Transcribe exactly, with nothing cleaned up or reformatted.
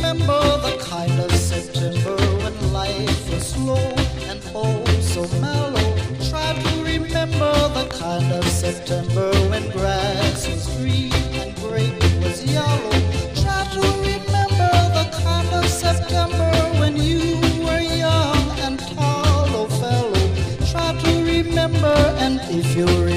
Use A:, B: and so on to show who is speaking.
A: remember the kind of September when life was slow and oh so mellow. Try to remember the kind of September when grass was green and grape was yellow. Try to remember the kind of September when you were young and tall, oh fellow. Try to remember, and if you remember